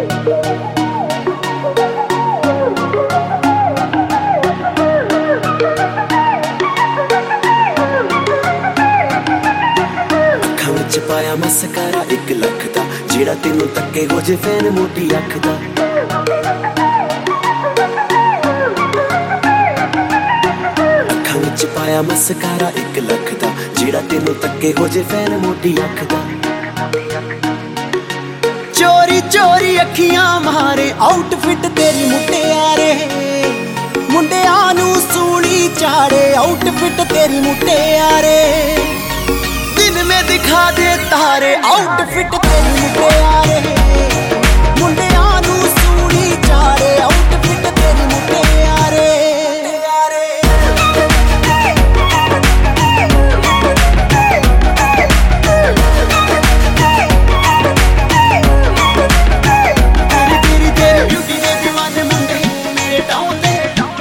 पाया मस्कारा 1 लाख दा जेड़ा तेनू तक्के हो जे फैन मोटी अख दा अखां विच पाया मस्कारा 1 लाख दा जेड़ा तेनू तक्के हो जे फैन मोटी अख दा चोरी चोरी अखियां मारे आउटफिट तेरी मुटियारे मुंडियां नू सूली चाड़े आउटफिट तेरी मुटियारे दिन में दिखा दे तारे आउटफिट तेरी मुटियारे मुंडियां नू सूली चाड़े आउटफिट तेरी मुटियारे ब्यूटी दे दीवाने मुंडे मेरे टाउन दे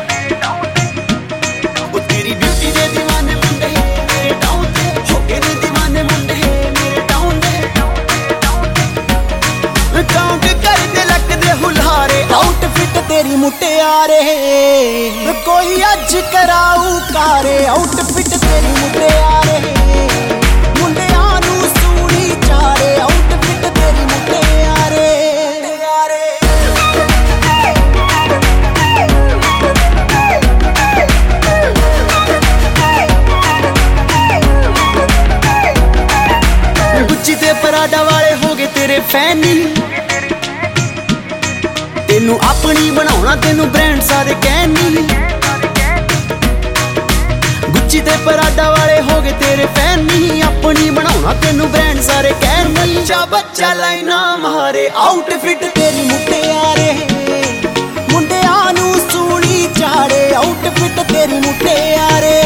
ओ तेरी ब्यूटी दे दीवाने मुंडे मेरे टाउन दे हो गए ने दीवाने मुंडे मेरे टाउन दे काउंट कर दे लक दे हुलारे आउटफिट तेरी मुटियारे कोई अज कराऊ कारे आउटफिट तेरी मुटियारे मुंडियां नू सूली चाड़े आउटफिट तेरी मुटियारे गुच्ची ते पराडा वाले हो गए तेरे फैनी तेनू अपनी बनाउणा तेनू ब्रांड सारे कहनी गुच्ची ते पराडा वाले हो गए तेरे फैनी अपनी बनाउणा तेनू ब्रांड सारे कहनी बच्चा बच्चा लाइना मारे आउटफिट तेरी मुटियारे मुंडियां नू सूली चाड़े आउटफिट तेरी मुटियारे